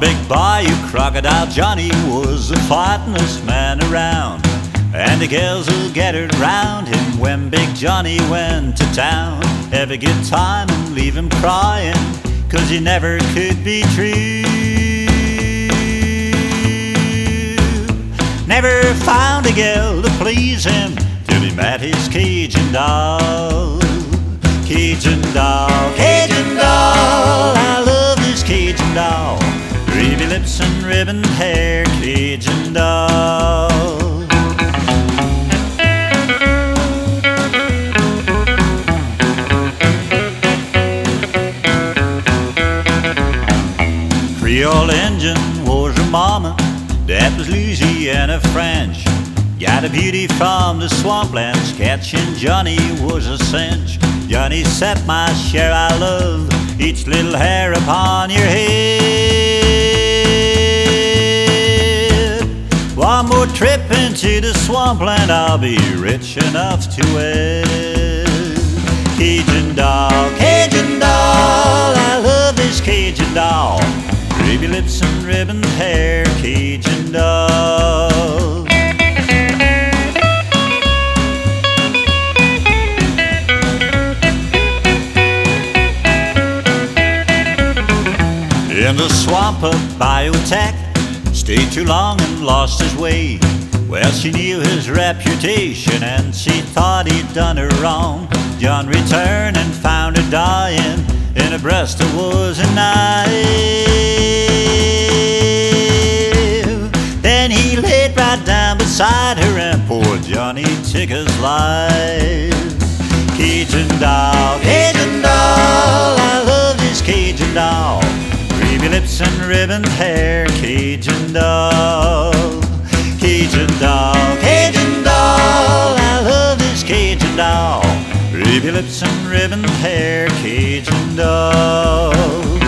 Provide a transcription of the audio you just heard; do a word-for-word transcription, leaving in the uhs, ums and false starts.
big bayou crocodile Johnny was the fightingest man around, and the girls will gather round him when Big Johnny went to town. Have a good time and leave him crying, 'cause he never could be true. Never found a girl to please him till he met his Cajun doll. Cajun doll, Cajun doll, I love this Cajun doll. Ruby lips and ribbon hair, Cajun doll. Creole Injun was her mama, that was Louisiana French. Got a beauty from the swamplands, catching Johnny was a cinch. Johnny said, my share I love each little hair upon your head. One more trip into the swampland, I'll be rich enough to wed. Cajun doll, Cajun doll, I love this Cajun doll. Ruby lips and ribbon hair, Cajun doll. In the swamp of Biotech, stayed too long and lost his way. Well, she knew his reputation and she thought he'd done her wrong. John returned and found her dying in a breast that was a knife. Then he laid right down beside her and poor Johnny took his life. Cajun doll, Cajun doll, I love this Cajun doll. Ruby lips and ribbon hair, Cajun doll. Cajun doll, Cajun doll, I love this Cajun doll. Ruby lips and ribbon hair, Cajun doll.